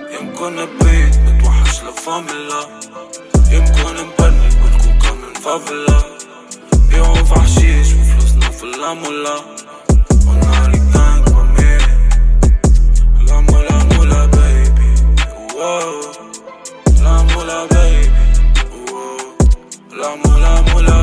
يمكن نبيت متوحش لفاميلا، يمكن مبني بالكوكا من فافيلا، بيعوا في حشيش وفلوسنا في اللامولا، وناري جانج مامي لا مولا مولا بيبي واو، لا مولا بيبي واو، لا مولا مولا